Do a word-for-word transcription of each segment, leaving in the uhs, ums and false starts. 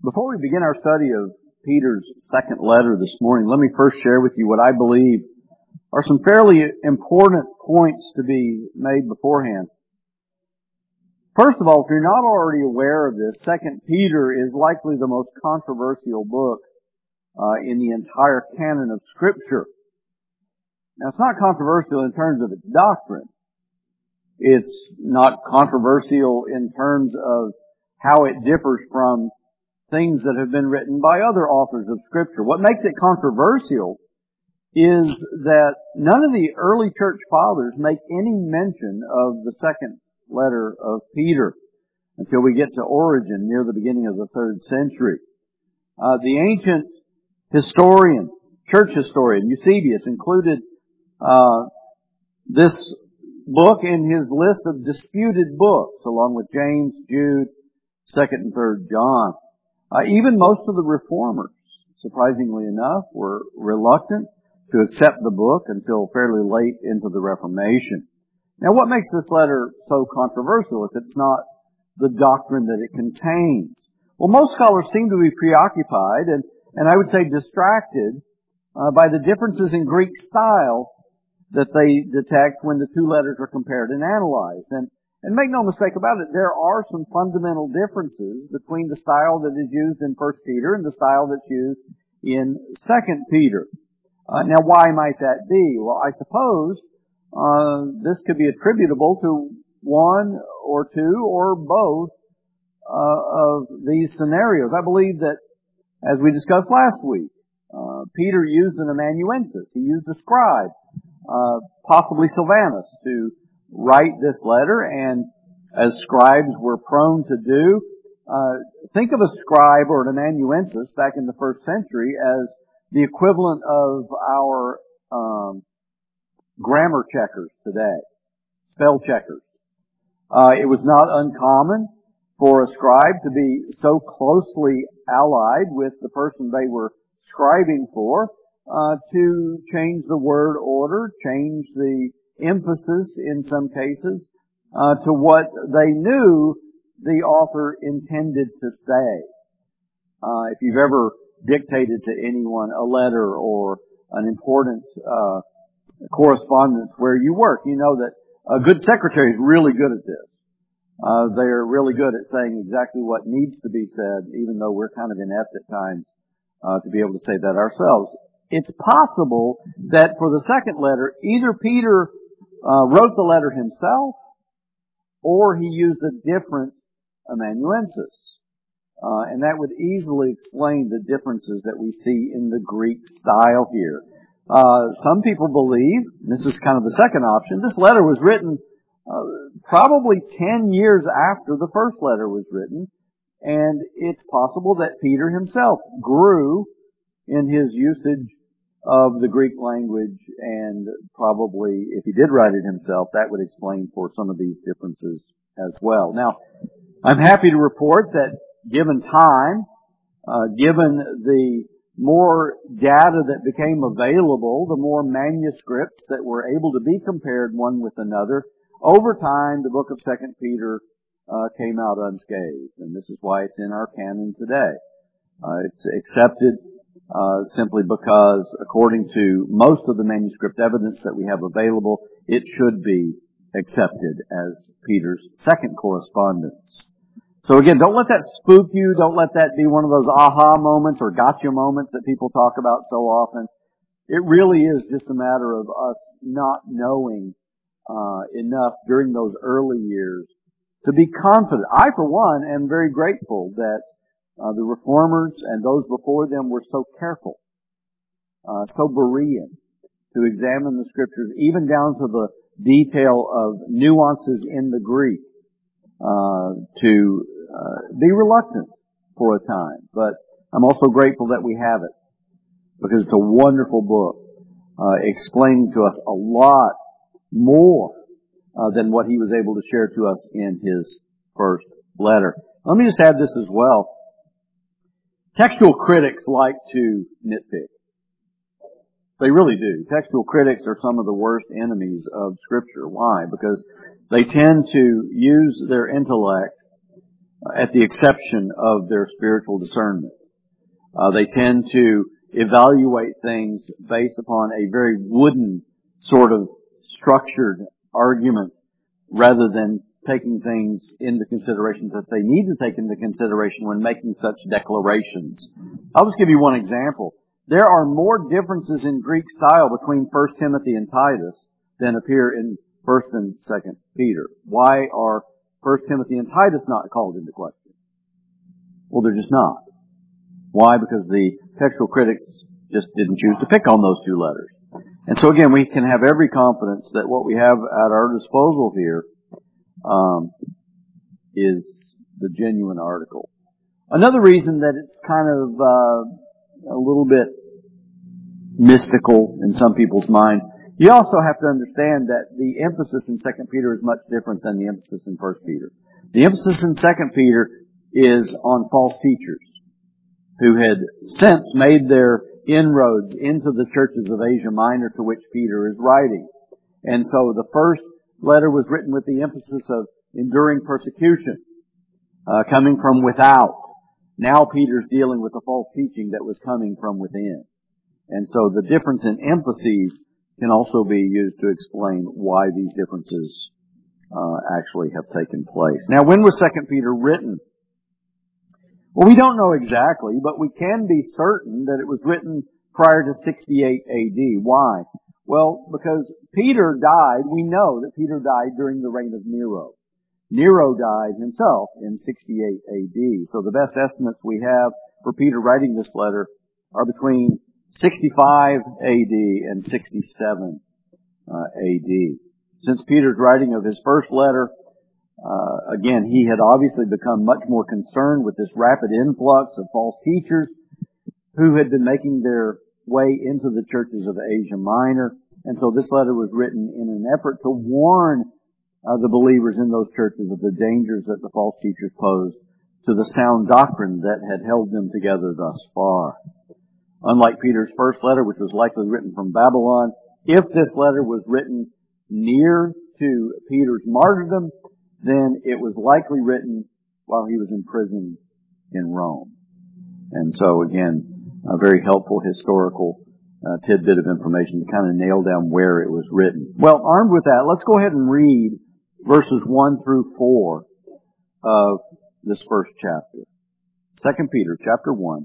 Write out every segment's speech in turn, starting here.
Before we begin our study of Peter's second letter this morning, let me first share with you what I believe are some fairly important points to be made beforehand. First of all, if you're not already aware of this, Second Peter is likely the most controversial book uh, in the entire canon of Scripture. Now, it's not controversial in terms of its doctrine. It's not controversial in terms of how it differs from things that have been written by other authors of Scripture. What makes it controversial is that none of the early church fathers make any mention of the second letter of Peter until we get to Origen near the beginning of the third century. Uh, the ancient historian, church historian, Eusebius, included uh, this book in his list of disputed books, along with James, Jude, second and third John. Uh, even most of the reformers, surprisingly enough, were reluctant to accept the book until fairly late into the Reformation. Now, what makes this letter so controversial if it's not the doctrine that it contains? Well, most scholars seem to be preoccupied and, and I would say distracted uh, by the differences in Greek style that they detect when the two letters are compared and analyzed. And And make no mistake about it, there are some fundamental differences between the style that is used in First Peter and the style that's used in Second Peter. Uh, now, why might that be? Well, I suppose uh, this could be attributable to one or two or both uh, of these scenarios. I believe that, as we discussed last week, uh, Peter used an amanuensis. He used a scribe, uh, possibly Silvanus, to write this letter, and as scribes were prone to do, uh, think of a scribe or an amanuensis back in the first century as the equivalent of our um, grammar checkers today, spell checkers. Uh, it was not uncommon for a scribe to be so closely allied with the person they were scribing for uh, to change the word order, change the emphasis in some cases uh, to what they knew the author intended to say. Uh, if you've ever dictated to anyone a letter or an important uh, correspondence where you work, you know that a good secretary is really good at this. Uh, they're really good at saying exactly what needs to be said, even though we're kind of inept at times uh, to be able to say that ourselves. It's possible that for the second letter, either Peter Uh, wrote the letter himself, or he used a different amanuensis. Uh, and that would easily explain the differences that we see in the Greek style here. Uh, some people believe, and this is kind of the second option, this letter was written uh, probably ten years after the first letter was written, and it's possible that Peter himself grew in his usage of the Greek language, and probably, if he did write it himself, that would explain for some of these differences as well. Now, I'm happy to report that given time, uh, given the more data that became available, the more manuscripts that were able to be compared one with another, over time, the book of Second Peter uh, came out unscathed, and this is why it's in our canon today. Uh, it's accepted Uh, simply because, according to most of the manuscript evidence that we have available, it should be accepted as Peter's second correspondence. So again, don't let that spook you. Don't let that be one of those aha moments or gotcha moments that people talk about so often. It really is just a matter of us not knowing uh, enough during those early years to be confident. I, for one, am very grateful that Uh, the reformers and those before them were so careful, uh, so Berean to examine the Scriptures, even down to the detail of nuances in the Greek, uh, to uh, be reluctant for a time. But I'm also grateful that we have it, because it's a wonderful book, uh, explaining to us a lot more uh, than what he was able to share to us in his first letter. Let me just add this as well. Textual critics like to nitpick. They really do. Textual critics are some of the worst enemies of Scripture. Why? Because they tend to use their intellect at the exception of their spiritual discernment. Uh, they tend to evaluate things based upon a very wooden sort of structured argument rather than taking things into consideration that they need to take into consideration when making such declarations. I'll just give you one example. There are more differences in Greek style between First Timothy and Titus than appear in First and Second Peter. Why are First Timothy and Titus not called into question? Well, they're just not. Why? Because the textual critics just didn't choose to pick on those two letters. And so again, we can have every confidence that what we have at our disposal here um, is the genuine article. Another reason that it's kind of uh, a little bit mystical in some people's minds, you also have to understand that the emphasis in Second Peter is much different than the emphasis in First Peter. The emphasis in Second Peter is on false teachers who had since made their inroads into the churches of Asia Minor to which Peter is writing. And so the first letter was written with the emphasis of enduring persecution, uh, coming from without. Now Peter's dealing with the false teaching that was coming from within. And so the difference in emphases can also be used to explain why these differences uh, actually have taken place. Now, when was Second Peter written? Well, we don't know exactly, but we can be certain that it was written prior to sixty-eight A D. Why? Well, because Peter died, we know that Peter died during the reign of Nero. Nero died himself in sixty-eight A D. So the best estimates we have for Peter writing this letter are between sixty-five A D and sixty-seven uh, A D. Since Peter's writing of his first letter, Uh, again, he had obviously become much more concerned with this rapid influx of false teachers who had been making their way into the churches of Asia Minor. And so this letter was written in an effort to warn uh, the believers in those churches of the dangers that the false teachers posed to the sound doctrine that had held them together thus far. Unlike Peter's first letter, which was likely written from Babylon, if this letter was written near to Peter's martyrdom, then it was likely written while he was in prison in Rome. And so again, a very helpful historical uh, tidbit of information to kind of nail down where it was written. Well, armed with that, let's go ahead and read verses one through four of this first chapter. Second Peter chapter one,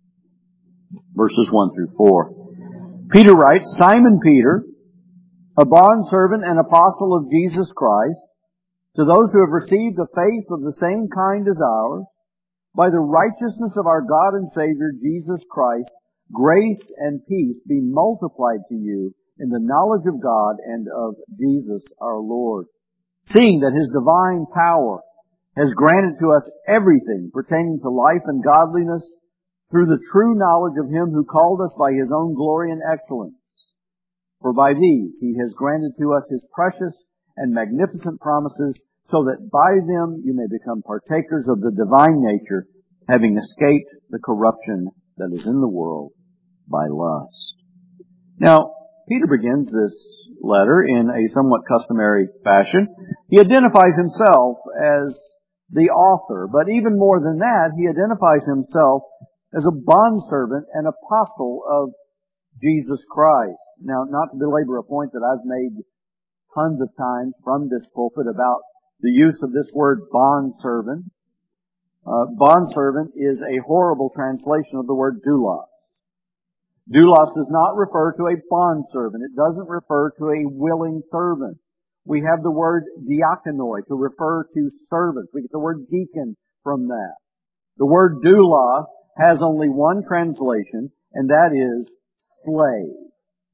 verses one through four. Peter writes, Simon Peter, a bondservant and apostle of Jesus Christ, to those who have received a faith of the same kind as ours, by the righteousness of our God and Savior, Jesus Christ, grace and peace be multiplied to you in the knowledge of God and of Jesus our Lord, seeing that His divine power has granted to us everything pertaining to life and godliness through the true knowledge of Him who called us by His own glory and excellence. For by these He has granted to us His precious and magnificent promises, so that by them you may become partakers of the divine nature, having escaped the corruption that is in the world by lust. Now, Peter begins this letter in a somewhat customary fashion. He identifies himself as the author, but even more than that, he identifies himself as a bondservant and apostle of Jesus Christ. Now, not to belabor a point that I've made tons of times from this pulpit about the use of this word bondservant. Uh, bondservant is a horrible translation of the word doulos. Doulos does not refer to a bondservant. It doesn't refer to a willing servant. We have the word diakonoi to refer to servants. We get the word deacon from that. The word doulos has only one translation, and that is slave.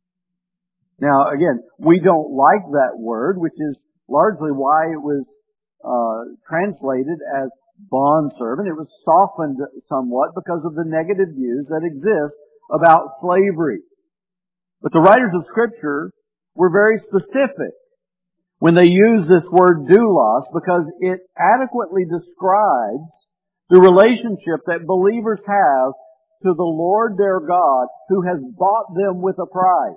Now, again, we don't like that word, which is largely why it was uh, translated as bondservant. It was softened somewhat because of the negative views that exist about slavery. But the writers of Scripture were very specific when they use this word doulos, because it adequately describes the relationship that believers have to the Lord their God, who has bought them with a price.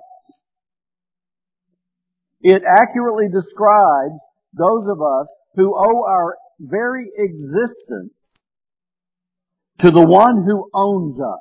It accurately describes those of us who owe our very existence to the one who owns us.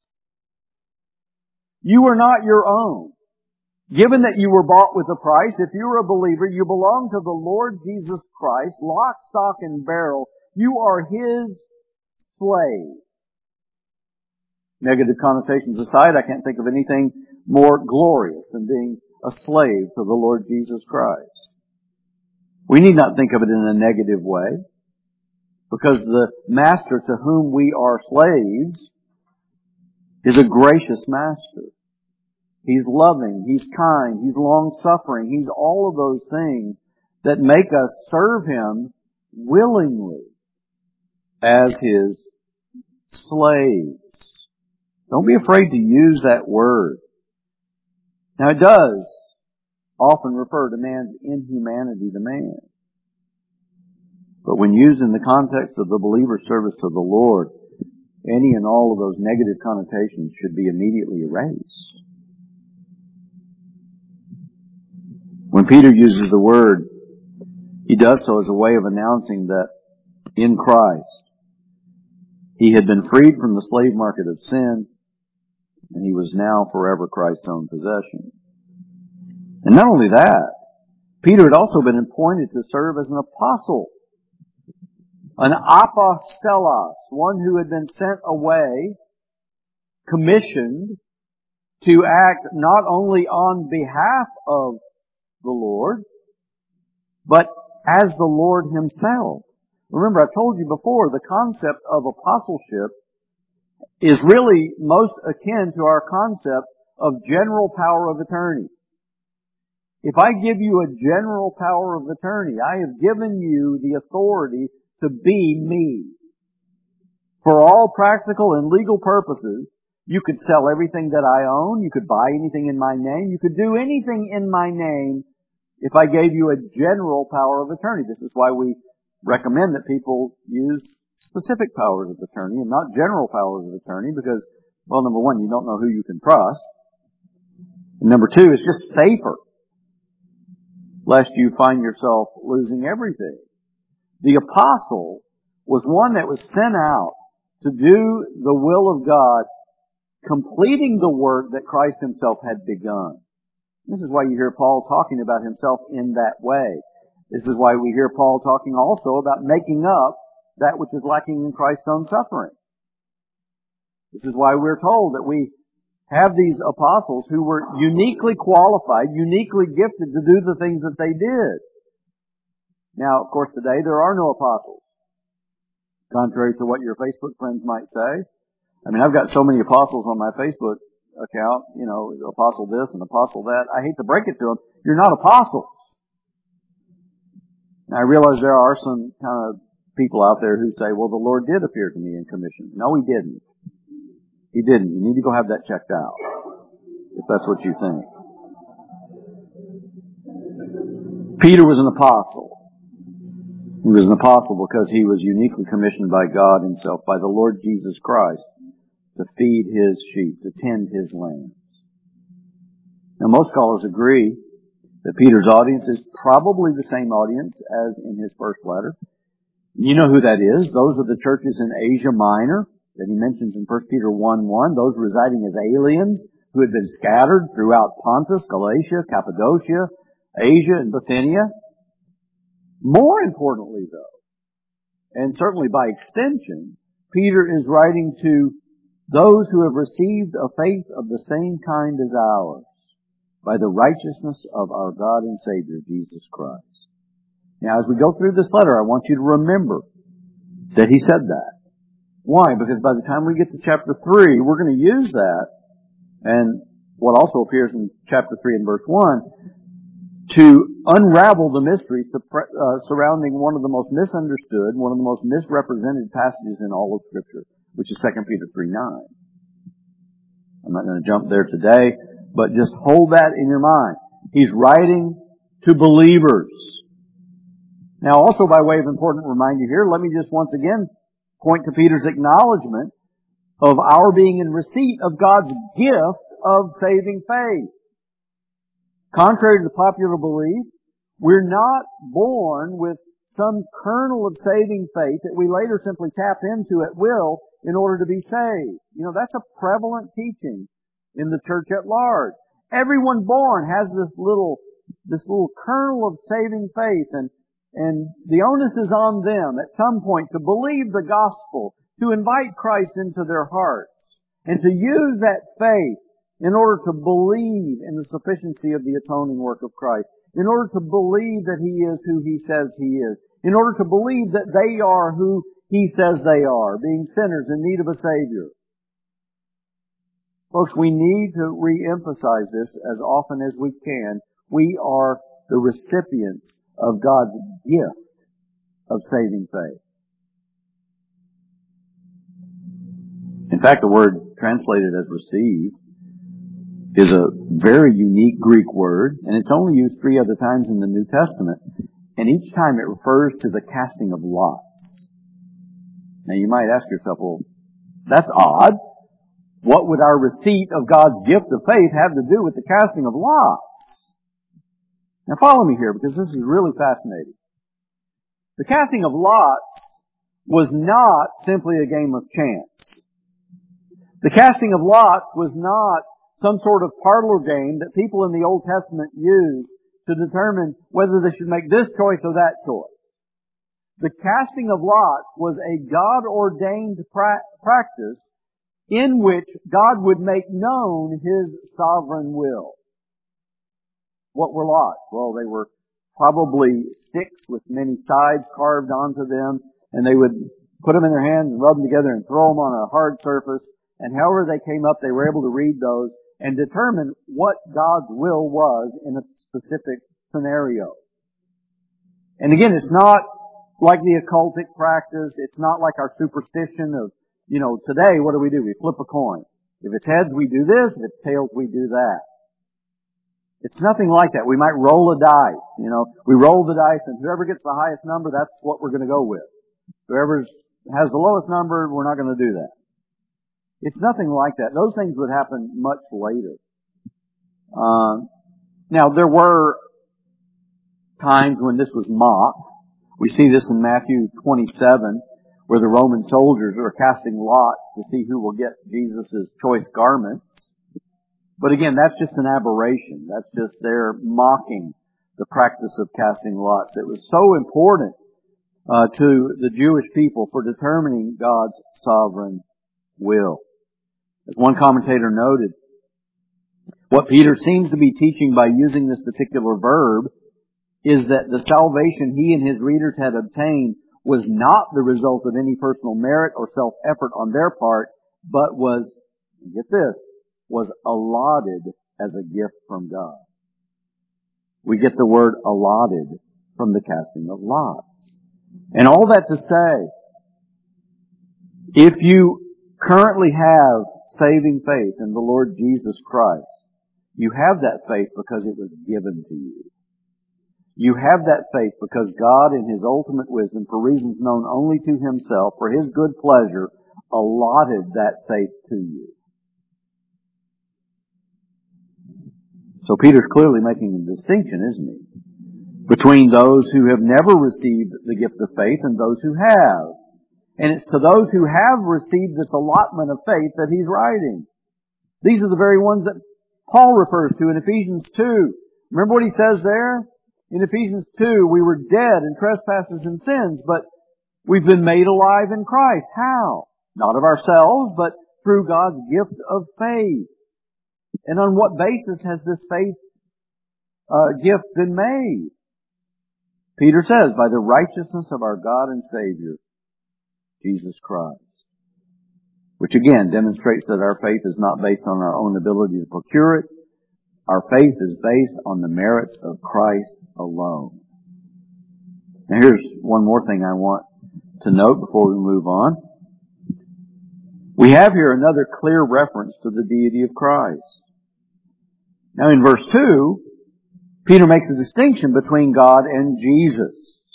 You are not your own. Given that you were bought with a price, if you're a believer, you belong to the Lord Jesus Christ, lock, stock, and barrel. You are His slave. Negative connotations aside, I can't think of anything more glorious than being a slave to the Lord Jesus Christ. We need not think of it in a negative way, because the master to whom we are slaves is a gracious master. He's loving, He's kind, He's long-suffering, He's all of those things that make us serve Him willingly as His slaves. Don't be afraid to use that word. Now it does often refer to man's inhumanity to man. But when used in the context of the believer's service to the Lord, any and all of those negative connotations should be immediately erased. When Peter uses the word, he does so as a way of announcing that in Christ, he had been freed from the slave market of sin, and he was now forever Christ's own possession. And not only that, Peter had also been appointed to serve as an apostle, an apostolos, one who had been sent away, commissioned to act not only on behalf of the Lord, but as the Lord Himself. Remember, I've told you before, the concept of apostleship is really most akin to our concept of general power of attorney. If I give you a general power of attorney, I have given you the authority to be me. For all practical and legal purposes, you could sell everything that I own, you could buy anything in my name, you could do anything in my name if I gave you a general power of attorney. This is why we recommend that people use specific powers of attorney and not general powers of attorney, because, well, number one, you don't know who you can trust. And number two, it's just safer, lest you find yourself losing everything. The apostle was one that was sent out to do the will of God, completing the work that Christ Himself had begun. This is why you hear Paul talking about himself in that way. This is why we hear Paul talking also about making up that which is lacking in Christ's own suffering. This is why we're told that we have these apostles who were uniquely qualified, uniquely gifted to do the things that they did. Now, of course, today there are no apostles, contrary to what your Facebook friends might say. I mean, I've got so many apostles on my Facebook account, you know, apostle this and apostle that. I hate to break it to them. You're not apostles. Now, I realize there are some kind of people out there who say, well, the Lord did appear to me in commission. No, He didn't. He didn't. You need to go have that checked out, if that's what you think. Peter was an apostle. He was an apostle because he was uniquely commissioned by God Himself, by the Lord Jesus Christ, to feed His sheep, to tend His lambs. Now, most scholars agree that Peter's audience is probably the same audience as in his first letter. You know who that is. Those are the churches in Asia Minor that he mentions in First Peter one one, those residing as aliens who had been scattered throughout Pontus, Galatia, Cappadocia, Asia, and Bithynia. More importantly, though, and certainly by extension, Peter is writing to those who have received a faith of the same kind as ours, by the righteousness of our God and Savior, Jesus Christ. Now, as we go through this letter, I want you to remember that he said that. Why? Because by the time we get to chapter three, we're going to use that, and what also appears in chapter three and verse one, to unravel the mystery uh, surrounding one of the most misunderstood, one of the most misrepresented passages in all of Scripture, which is Second Peter three nine. I'm not going to jump there today, but just hold that in your mind. He's writing to believers. Now, also by way of important reminder here, let me just once again point to Peter's acknowledgement of our being in receipt of God's gift of saving faith. Contrary to the popular belief, we're not born with some kernel of saving faith that we later simply tap into at will in order to be saved. You know, that's a prevalent teaching in the church at large. Everyone born has this little, this little kernel of saving faith, and, and the onus is on them at some point to believe the gospel, to invite Christ into their hearts, and to use that faith in order to believe in the sufficiency of the atoning work of Christ, in order to believe that He is who He says He is, in order to believe that they are who He says they are, being sinners in need of a Savior. Folks, we need to re-emphasize this as often as we can. We are the recipients of God's gift of saving faith. In fact, the word translated as received is a very unique Greek word, and it's only used three other times in the New Testament, and each time it refers to the casting of lots. Now you might ask yourself, well, that's odd. What would our receipt of God's gift of faith have to do with the casting of lots? Now follow me here, because this is really fascinating. The casting of lots was not simply a game of chance. The casting of lots was not some sort of parlor game that people in the Old Testament used to determine whether they should make this choice or that choice. The casting of lots was a God-ordained pra- practice in which God would make known His sovereign will. What were lots? Well, they were probably sticks with many sides carved onto them, and they would put them in their hands and rub them together and throw them on a hard surface, and however they came up, they were able to read those and determine what God's will was in a specific scenario. And again, it's not like the occultic practice. It's not like our superstition of, you know, today what do we do? We flip a coin. If it's heads, we do this. If it's tails, we do that. It's nothing like that. We might roll a dice. You know, we roll the dice, and whoever gets the highest number, that's what we're going to go with. Whoever has the lowest number, we're not going to do that. It's nothing like that. Those things would happen much later. Um, now, there were times when this was mocked. We see this in Matthew twenty-seven, where the Roman soldiers are casting lots to see who will get Jesus' choice garments. But again, that's just an aberration. That's just their mocking the practice of casting lots. It was so important uh, to the Jewish people for determining God's sovereign will. As one commentator noted, what Peter seems to be teaching by using this particular verb is that the salvation he and his readers had obtained was not the result of any personal merit or self-effort on their part, but was, get this, was allotted as a gift from God. We get the word allotted from the casting of lots. And all that to say, if you currently have saving faith in the Lord Jesus Christ, you have that faith because it was given to you. You have that faith because God, in His ultimate wisdom, for reasons known only to Himself, for His good pleasure, allotted that faith to you. So Peter's clearly making a distinction, isn't he? Between those who have never received the gift of faith and those who have. And it's to those who have received this allotment of faith that he's writing. These are the very ones that Paul refers to in Ephesians two. Remember what he says there? In Ephesians two, we were dead in trespasses and sins, but we've been made alive in Christ. How? Not of ourselves, but through God's gift of faith. And on what basis has this faith uh, gift been made? Peter says, by the righteousness of our God and Savior, Jesus Christ. Which again demonstrates that our faith is not based on our own ability to procure it. Our faith is based on the merits of Christ alone. Now here's one more thing I want to note before we move on. We have here another clear reference to the deity of Christ. Now in verse two, Peter makes a distinction between God and Jesus.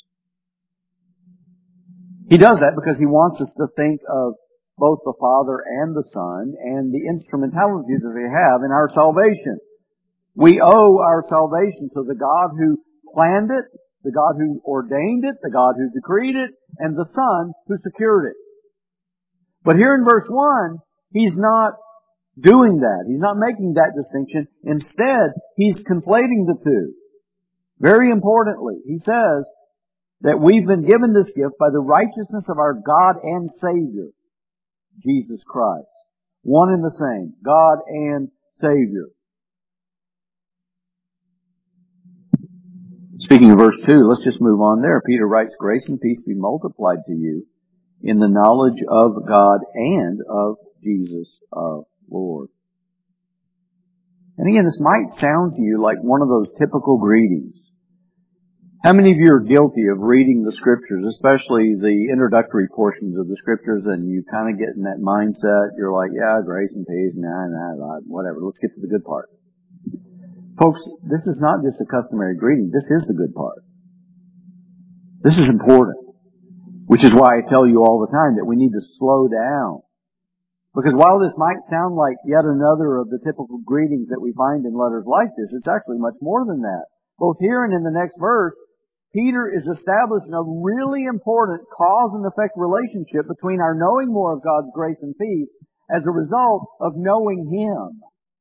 He does that because he wants us to think of both the Father and the Son and the instrumentalities that we have in our salvation. We owe our salvation to the God who planned it, The God who ordained it, the God who decreed it, and the Son who secured it. But here in verse one, He's not doing that. He's not making that distinction. Instead, He's conflating the two. Very importantly, He says that we've been given this gift by the righteousness of our God and Savior, Jesus Christ. One and the same. God and Savior. Speaking of verse two, let's just move on there. Peter writes, grace and peace be multiplied to you in the knowledge of God and of Jesus our Lord. And again, this might sound to you like one of those typical greetings. How many of you are guilty of reading the Scriptures, especially the introductory portions of the Scriptures, and you kind of get in that mindset, you're like, yeah, grace and peace, nah, nah, nah, whatever, let's get to the good part. Folks, this is not just a customary greeting, this is the good part. This is important. Which is why I tell you all the time that we need to slow down. Because while this might sound like yet another of the typical greetings that we find in letters like this, it's actually much more than that. Both here and in the next verse, Peter is establishing a really important cause and effect relationship between our knowing more of God's grace and peace as a result of knowing Him.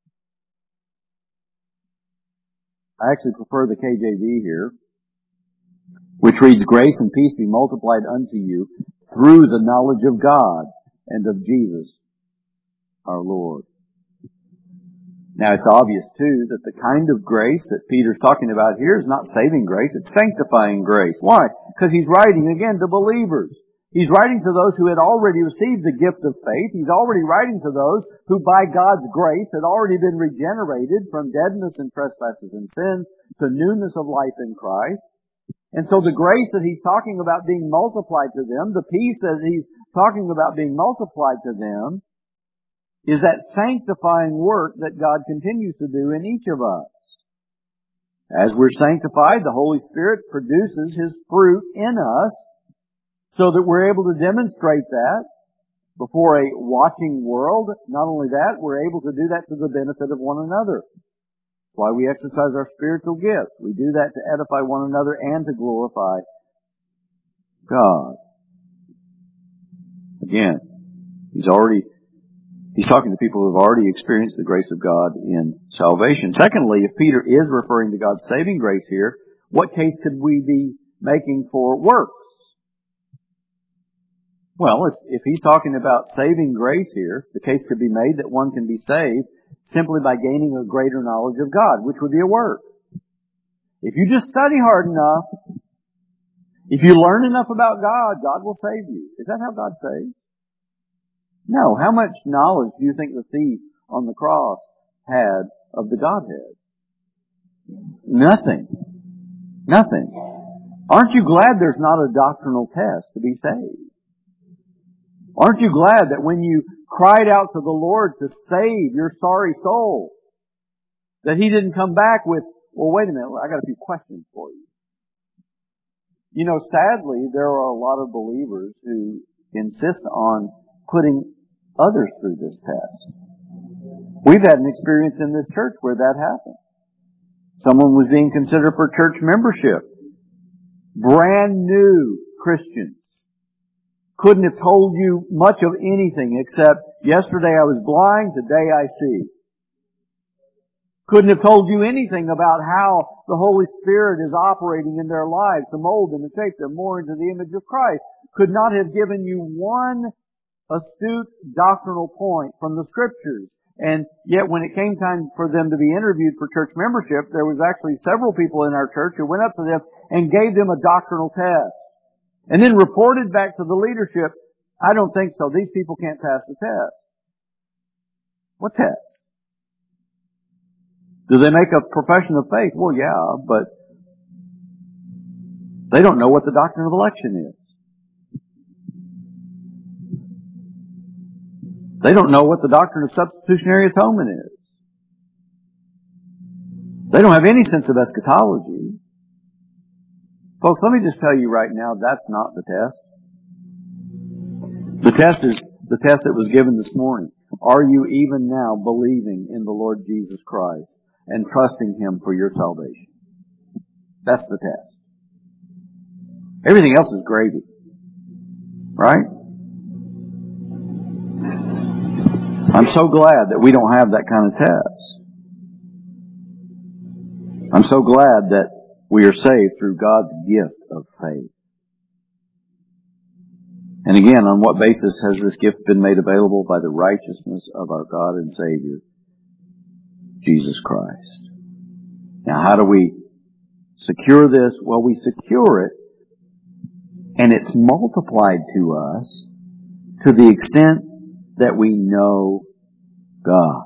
I actually prefer the K J V here, which reads, grace and peace be multiplied unto you through the knowledge of God and of Jesus our Lord. Now it's obvious too that the kind of grace that Peter's talking about here is not saving grace, it's sanctifying grace. Why? Because he's writing again to believers. He's writing to those who had already received the gift of faith. He's already writing to those who by God's grace had already been regenerated from deadness and trespasses and sins to newness of life in Christ. And so the grace that he's talking about being multiplied to them, the peace that he's talking about being multiplied to them, is that sanctifying work that God continues to do in each of us. As we're sanctified, the Holy Spirit produces His fruit in us so that we're able to demonstrate that before a watching world. Not only that, we're able to do that to the benefit of one another. That's why we exercise our spiritual gifts. We do that to edify one another and to glorify God. Again, He's already He's talking to people who have already experienced the grace of God in salvation. Secondly, if Peter is referring to God's saving grace here, what case could we be making for works? Well, if, if he's talking about saving grace here, the case could be made that one can be saved simply by gaining a greater knowledge of God, which would be a work. If you just study hard enough, if you learn enough about God, God will save you. Is that how God saves? No. How much knowledge do you think the thief on the cross had of the Godhead? Nothing. Nothing. Aren't you glad there's not a doctrinal test to be saved? Aren't you glad that when you cried out to the Lord to save your sorry soul, that He didn't come back with, well, wait a minute, I got a few questions for you. You know, sadly, there are a lot of believers who insist on putting others through this test. We've had an experience in this church where that happened. Someone was being considered for church membership. Brand new Christians. Couldn't have told you much of anything except, yesterday I was blind, today I see. Couldn't have told you anything about how the Holy Spirit is operating in their lives to mold them and shape them more into the image of Christ. Could not have given you one astute doctrinal point from the Scriptures. And yet when it came time for them to be interviewed for church membership, there was actually several people in our church who went up to them and gave them a doctrinal test. And then reported back to the leadership, I don't think so. These people can't pass the test. What test? Do they make a profession of faith? Well, yeah, but they don't know what the doctrine of election is. They don't know what the doctrine of substitutionary atonement is. They don't have any sense of eschatology. Folks, let me just tell you right now, that's not the test. The test is the test that was given this morning. Are you even now believing in the Lord Jesus Christ and trusting Him for your salvation? That's the test. Everything else is gravy. Right? I'm so glad that we don't have that kind of test. I'm so glad that we are saved through God's gift of faith. And again, on what basis has this gift been made available? By the righteousness of our God and Savior, Jesus Christ. Now, how do we secure this? Well, we secure it, and it's multiplied to us to the extent that we know God.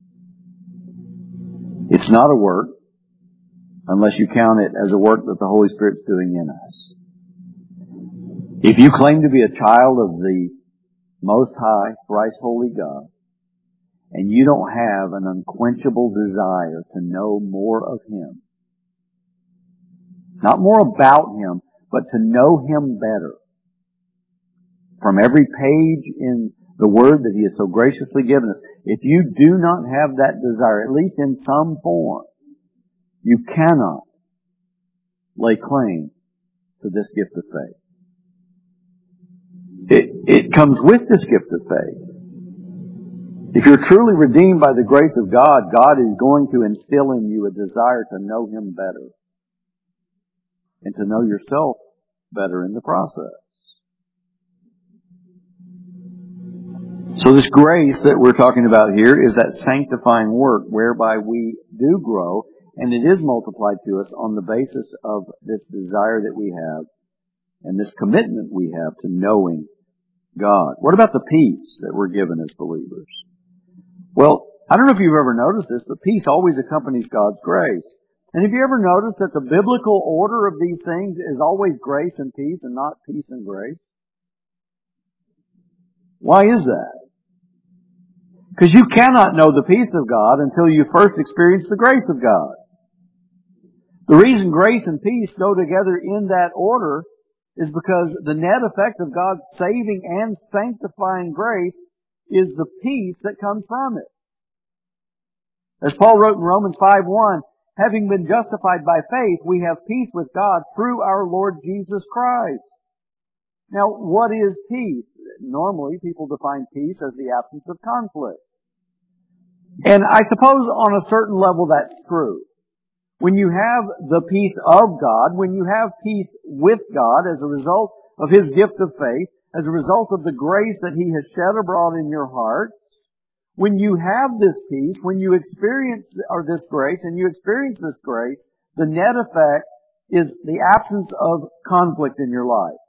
It's not a work, unless you count it as a work that the Holy Spirit's doing in us. If you claim to be a child of the Most High, thrice holy God, and you don't have an unquenchable desire to know more of Him, not more about Him, but to know Him better, from every page in the Word that He has so graciously given us, if you do not have that desire, at least in some form, you cannot lay claim to this gift of faith. It, it comes with this gift of faith. If you're truly redeemed by the grace of God, God is going to instill in you a desire to know Him better and to know yourself better in the process. So this grace that we're talking about here is that sanctifying work whereby we do grow, and it is multiplied to us on the basis of this desire that we have and this commitment we have to knowing God. What about the peace that we're given as believers? Well, I don't know if you've ever noticed this, but peace always accompanies God's grace. And have you ever noticed that the biblical order of these things is always grace and peace and not peace and grace? Why is that? Because you cannot know the peace of God until you first experience the grace of God. The reason grace and peace go together in that order is because the net effect of God's saving and sanctifying grace is the peace that comes from it. As Paul wrote in Romans five one, having been justified by faith, we have peace with God through our Lord Jesus Christ. Now, what is peace? Normally, people define peace as the absence of conflict. And I suppose on a certain level that's true. When you have the peace of God, when you have peace with God as a result of His gift of faith, as a result of the grace that He has shed abroad in your heart, when you have this peace, when you experience or this grace, and you experience this grace, the net effect is the absence of conflict in your life.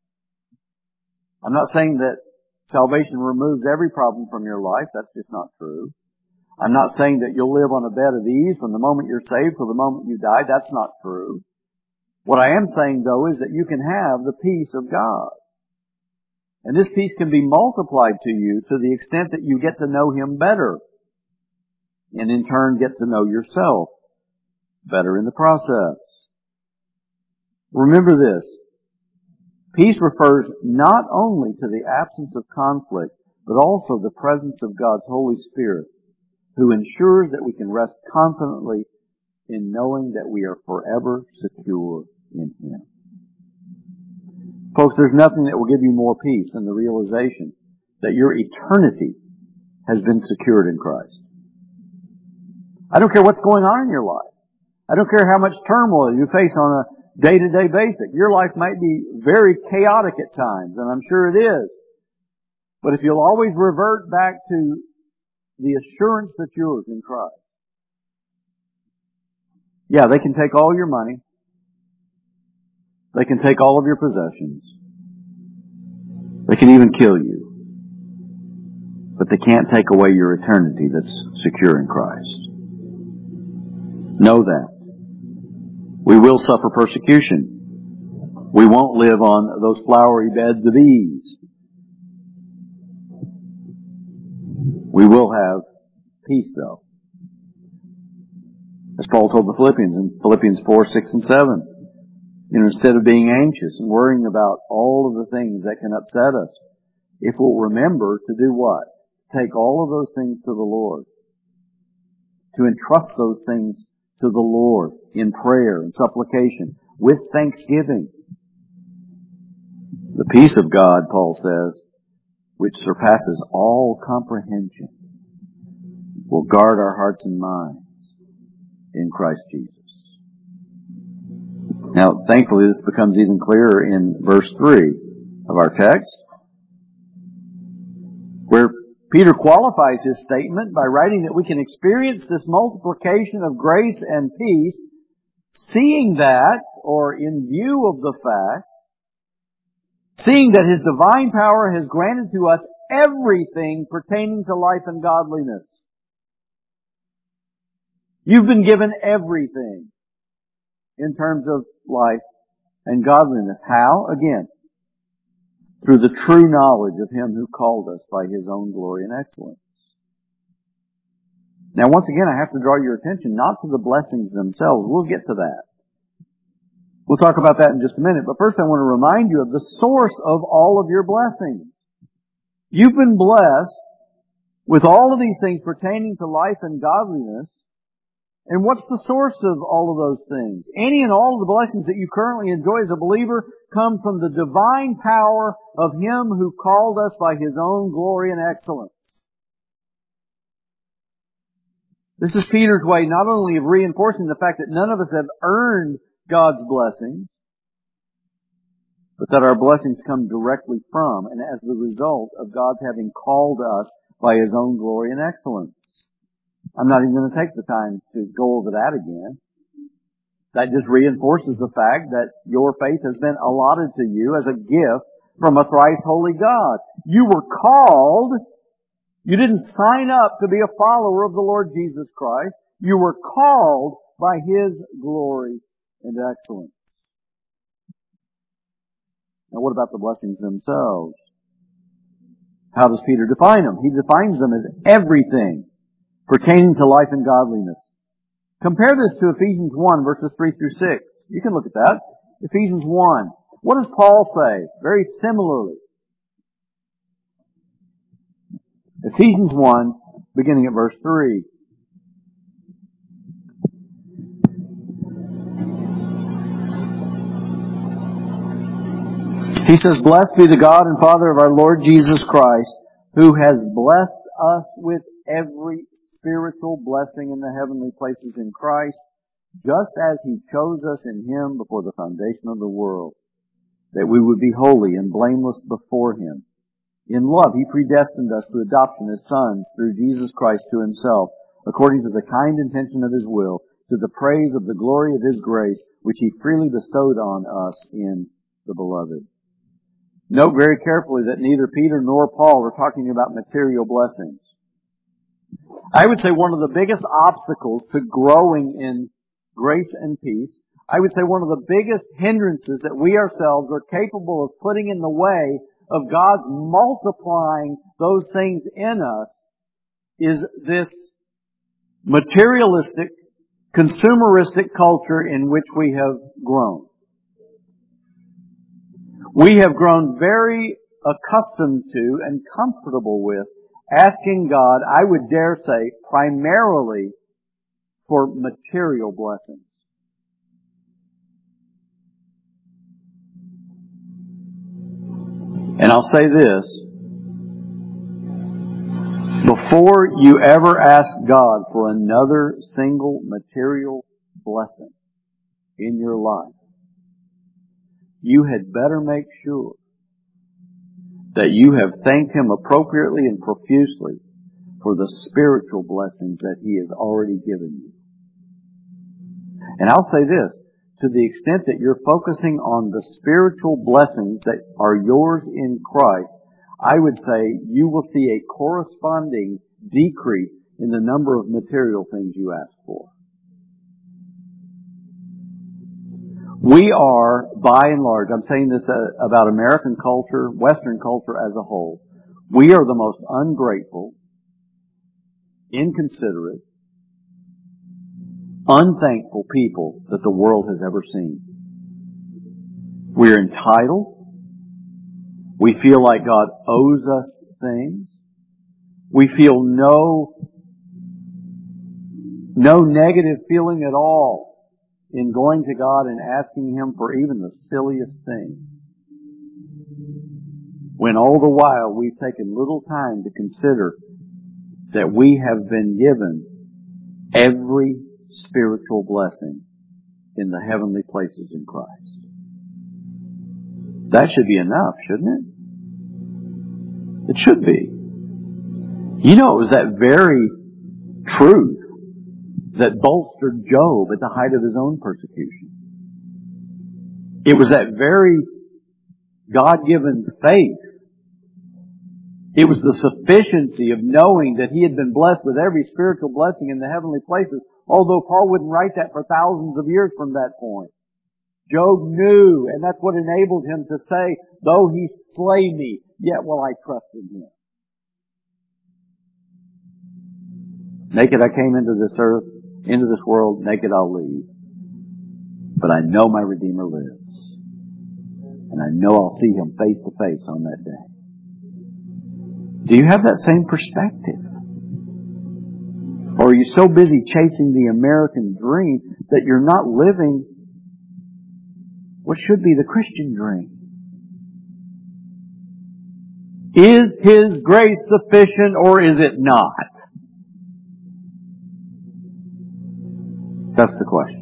I'm not saying that salvation removes every problem from your life. That's just not true. I'm not saying that you'll live on a bed of ease from the moment you're saved till the moment you die. That's not true. What I am saying, though, is that you can have the peace of God. And this peace can be multiplied to you to the extent that you get to know Him better. And in turn get to know yourself better in the process. Remember this. Peace refers not only to the absence of conflict, but also the presence of God's Holy Spirit, who ensures that we can rest confidently in knowing that we are forever secure in Him. Folks, there's nothing that will give you more peace than the realization that your eternity has been secured in Christ. I don't care what's going on in your life. I don't care how much turmoil you face on a day-to-day basis. Your life might be very chaotic at times, and I'm sure it is. But if you'll always revert back to the assurance that's yours in Christ. Yeah, they can take all your money. They can take all of your possessions. They can even kill you. But they can't take away your eternity that's secure in Christ. Know that. We will suffer persecution. We won't live on those flowery beds of ease. We will have peace, though. As Paul told the Philippians in Philippians four, six, and seven. You know, instead of being anxious and worrying about all of the things that can upset us, if we'll remember to do what? Take all of those things to the Lord. To entrust those things to the Lord in prayer and supplication with thanksgiving. The peace of God, Paul says, which surpasses all comprehension, will guard our hearts and minds in Christ Jesus. Now, thankfully, this becomes even clearer in verse three of our text, where Peter qualifies his statement by writing that we can experience this multiplication of grace and peace, seeing that, or in view of the fact, seeing that His divine power has granted to us everything pertaining to life and godliness. You've been given everything in terms of life and godliness. How? Again, through the true knowledge of Him who called us by His own glory and excellence. Now, once again, I have to draw your attention not to the blessings themselves. We'll get to that. We'll talk about that in just a minute. But first I want to remind you of the source of all of your blessings. You've been blessed with all of these things pertaining to life and godliness. And what's the source of all of those things? Any and all of the blessings that you currently enjoy as a believer come from the divine power of Him who called us by His own glory and excellence. This is Peter's way not only of reinforcing the fact that none of us have earned God's blessings, but that our blessings come directly from and as the result of God's having called us by His own glory and excellence. I'm not even going to take the time to go over that again. That just reinforces the fact that your faith has been allotted to you as a gift from a thrice holy God. You were called. You didn't sign up to be a follower of the Lord Jesus Christ. You were called by His glory and excellence. Now what about the blessings themselves? How does Peter define them? He defines them as everything pertaining to life and godliness. Compare this to Ephesians one, verses three through six. You can look at that. Ephesians one. What does Paul say? Very similarly. Ephesians one, beginning at verse three. He says, "Blessed be the God and Father of our Lord Jesus Christ, who has blessed us with every spiritual blessing in the heavenly places in Christ, just as He chose us in Him before the foundation of the world, that we would be holy and blameless before Him. In love He predestined us to adoption as sons through Jesus Christ to Himself, according to the kind intention of His will, to the praise of the glory of His grace, which He freely bestowed on us in the Beloved." Note very carefully that neither Peter nor Paul are talking about material blessings. I would say one of the biggest obstacles to growing in grace and peace, I would say one of the biggest hindrances that we ourselves are capable of putting in the way of God multiplying those things in us is this materialistic, consumeristic culture in which we have grown. We have grown very accustomed to and comfortable with asking God, I would dare say, primarily for material blessings. And I'll say this, before you ever ask God for another single material blessing in your life, you had better make sure that you have thanked Him appropriately and profusely for the spiritual blessings that He has already given you. And I'll say this, to the extent that you're focusing on the spiritual blessings that are yours in Christ, I would say you will see a corresponding decrease in the number of material things you ask for. We are, by and large, I'm saying this about American culture, Western culture as a whole, we are the most ungrateful, inconsiderate, unthankful people that the world has ever seen. We're entitled. We feel like God owes us things. We feel no, no negative feeling at all in going to God and asking Him for even the silliest thing. when all the while we've taken little time to consider that we have been given every spiritual blessing in the heavenly places in Christ. That should be enough, shouldn't it? It should be. You know, it was that very truth that bolstered Job at the height of his own persecution. It was that very God-given faith. It was the sufficiency of knowing that he had been blessed with every spiritual blessing in the heavenly places, although Paul wouldn't write that for thousands of years from that point. Job knew, and that's what enabled him to say, though he slay me, yet will I trust in him. Naked I came into this earth, into this world, naked I'll leave. But I know my Redeemer lives. And I know I'll see him face to face on that day. Do you have that same perspective? Or are you so busy chasing the American dream that you're not living what should be the Christian dream? Is His grace sufficient or is it not? That's the question.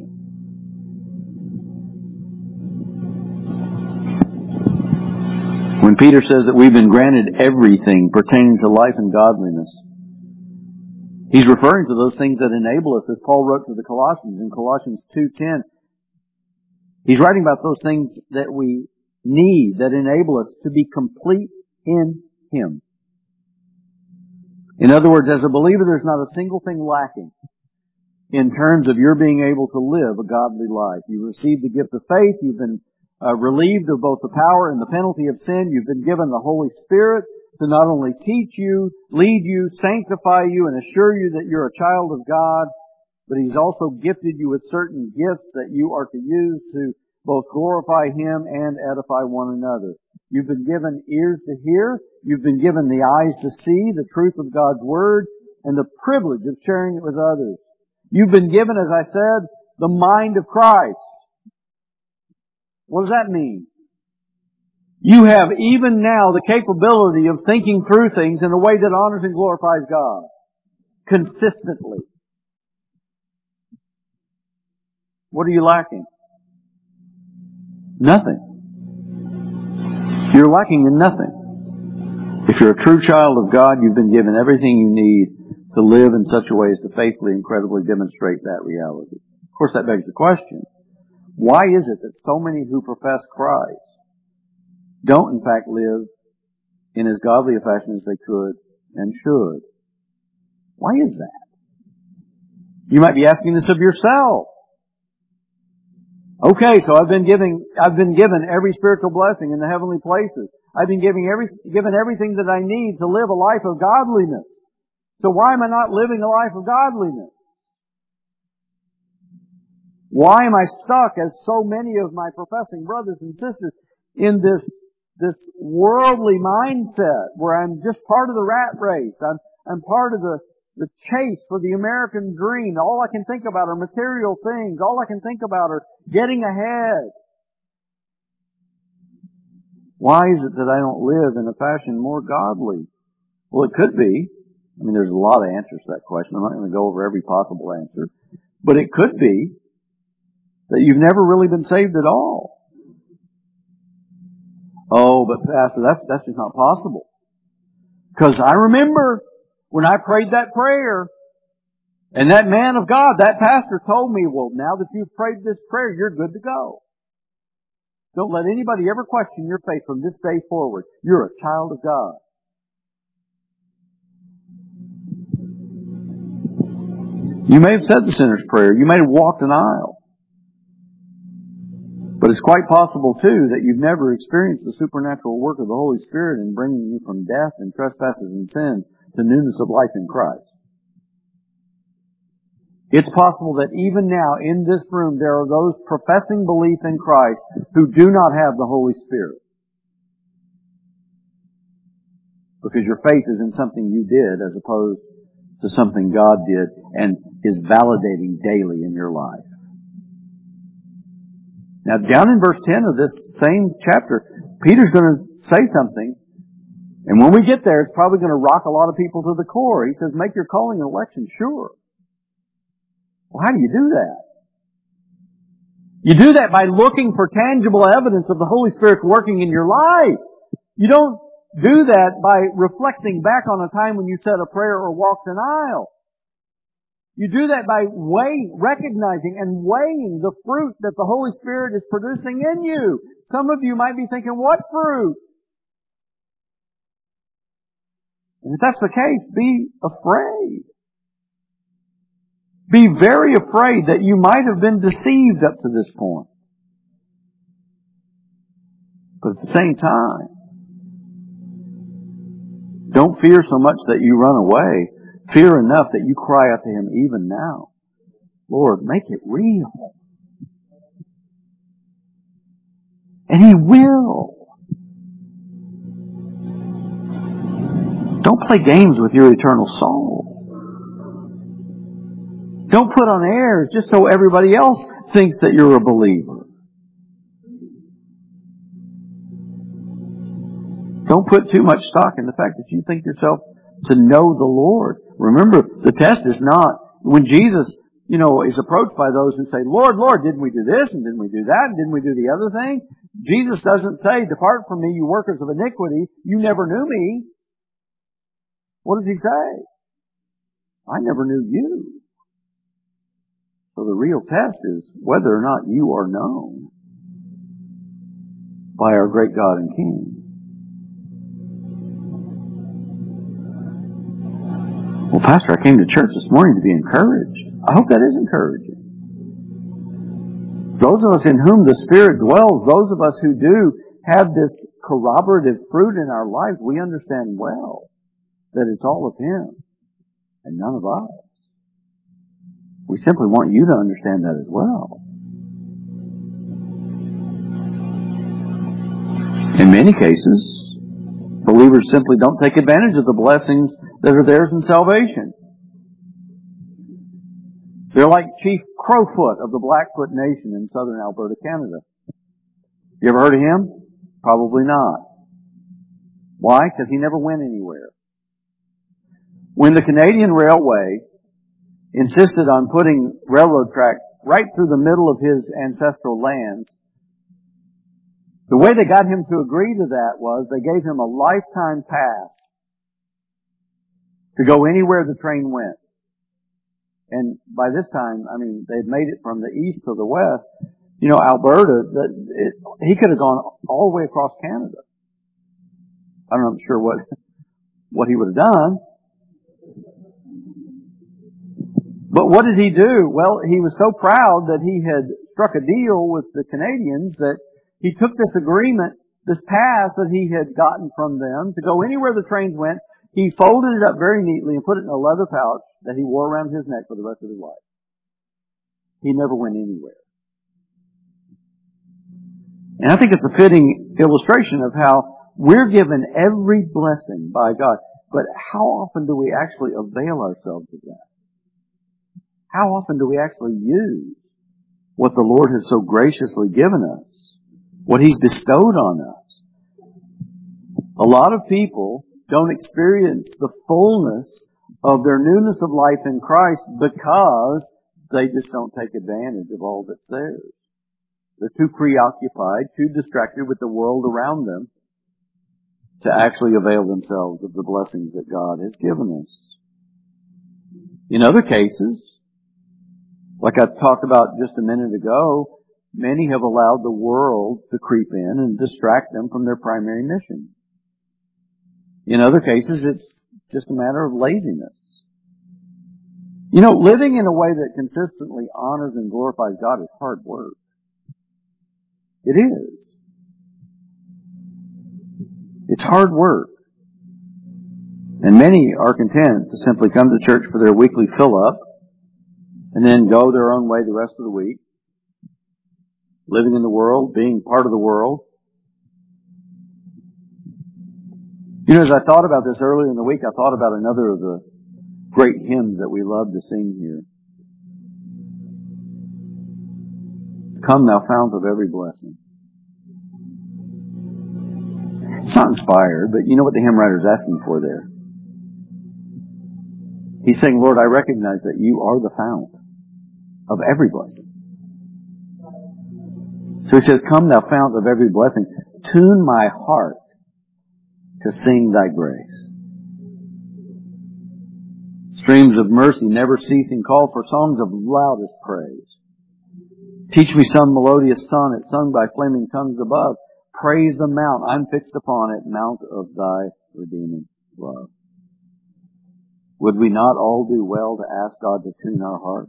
When Peter says that we've been granted everything pertaining to life and godliness, he's referring to those things that enable us, as Paul wrote to the Colossians in Colossians two ten. He's writing about those things that we need, that enable us to be complete in Him. In other words, as a believer, there's not a single thing lacking in terms of your being able to live a godly life. You've received the gift of faith. You've been uh, relieved of both the power and the penalty of sin. You've been given the Holy Spirit to not only teach you, lead you, sanctify you, and assure you that you're a child of God, but He's also gifted you with certain gifts that you are to use to both glorify Him and edify one another. You've been given ears to hear. You've been given the eyes to see the truth of God's Word and the privilege of sharing it with others. You've been given, as I said, the mind of Christ. What does that mean? You have even now the capability of thinking through things in a way that honors and glorifies God. Consistently. What are you lacking? Nothing. You're lacking in nothing. If you're a true child of God, you've been given everything you need to live in such a way as to faithfully and credibly demonstrate that reality. Of course, that begs the question, why is it that so many who profess Christ don't in fact live in as godly a fashion as they could and should? Why is that? You might be asking this of yourself. Okay, so I've been giving, I've been given every spiritual blessing in the heavenly places. I've been giving every, given everything that I need to live a life of godliness. So why am I not living a life of godliness? Why am I stuck, as so many of my professing brothers and sisters, in this, this worldly mindset where I'm just part of the rat race? I'm, I'm part of the, the chase for the American dream. All I can think about are material things. All I can think about are getting ahead. Why is it that I don't live in a fashion more godly? Well, it could be. I mean, there's a lot of answers to that question. I'm not going to go over every possible answer. But it could be that you've never really been saved at all. Oh, but Pastor, that's, that's just not possible. Because I remember when I prayed that prayer, and that man of God, that pastor told me, well, now that you've prayed this prayer, you're good to go. Don't let anybody ever question your faith from this day forward. You're a child of God. You may have said the sinner's prayer. You may have walked an aisle. But it's quite possible, too, that you've never experienced the supernatural work of the Holy Spirit in bringing you from death and trespasses and sins to newness of life in Christ. It's possible that even now in this room there are those professing belief in Christ who do not have the Holy Spirit. Because your faith is in something you did as opposed to something God did and is validating daily in your life. Now, down in verse ten of this same chapter, Peter's going to say something And when we get there, it's probably going to rock a lot of people to the core. He says, make your calling and election sure. Well, how do you do that? You do that by looking for tangible evidence of the Holy Spirit working in your life. You don't do that by reflecting back on a time when you said a prayer or walked an aisle. You do that by weighing, recognizing and weighing the fruit that the Holy Spirit is producing in you. Some of you might be thinking, what fruit? And if that's the case, be afraid. Be very afraid that you might have been deceived up to this point. But at the same time, don't fear so much that you run away. Fear enough that you cry out to Him even now. Lord, make it real. And He will. Don't play games with your eternal soul. Don't put on airs just so everybody else thinks that you're a believer. Don't put too much stock in the fact that you think yourself to know the Lord. Remember, the test is not when Jesus, you know, is approached by those who say, Lord, Lord, didn't we do this and didn't we do that and didn't we do the other thing? Jesus doesn't say, depart from me, you workers of iniquity. You never knew me. What does He say? I never knew you. So the real test is whether or not you are known by our great God and King. Well, Pastor, I came to church this morning to be encouraged. I hope that is encouraging. Those of us in whom the Spirit dwells, those of us who do have this corroborative fruit in our life, we understand well that it's all of Him and none of us. We simply want you to understand that as well. In many cases, believers simply don't take advantage of the blessings that are theirs in salvation. They're like Chief Crowfoot of the Blackfoot Nation in southern Alberta, Canada. You ever heard of him? Probably not. Why? Because he never went anywhere. When the Canadian Railway insisted on putting railroad tracks right through the middle of his ancestral lands, the way they got him to agree to that was they gave him a lifetime pass to go anywhere the train went. And by this time, I mean, they'd made it from the east to the west. You know, Alberta, that it, he could have gone all the way across Canada. I'm not sure what, what he would have done. But what did he do? Well, he was so proud that he had struck a deal with the Canadians that he took this agreement, this pass that he had gotten from them to go anywhere the trains went. He folded it up very neatly and put it in a leather pouch that he wore around his neck for the rest of his life. He never went anywhere. And I think it's a fitting illustration of how we're given every blessing by God. But how often do we actually avail ourselves of that? How often do we actually use what the Lord has so graciously given us? What He's bestowed on us? A lot of people don't experience the fullness of their newness of life in Christ because they just don't take advantage of all that's theirs. They're too preoccupied, too distracted with the world around them to actually avail themselves of the blessings that God has given us. In other cases, like I talked about just a minute ago, many have allowed the world to creep in and distract them from their primary mission. In other cases, it's just a matter of laziness. You know, living in a way that consistently honors and glorifies God is hard work. It is. It's hard work. And many are content to simply come to church for their weekly fill-up and then go their own way the rest of the week, living in the world, being part of the world. You know, as I thought about this earlier in the week, I thought about another of the great hymns that we love to sing here. Come, thou fount of every blessing. It's not inspired, but you know what the hymn writer is asking for there. He's saying, Lord, I recognize that you are the fount of every blessing. So he says, come thou fount of every blessing, tune my heart to sing thy grace. Streams of mercy never ceasing call for songs of loudest praise. Teach me some melodious sonnet sung by flaming tongues above. Praise the mount I'm fixed upon it, mount of thy redeeming love. Would we not all do well to ask God to tune our hearts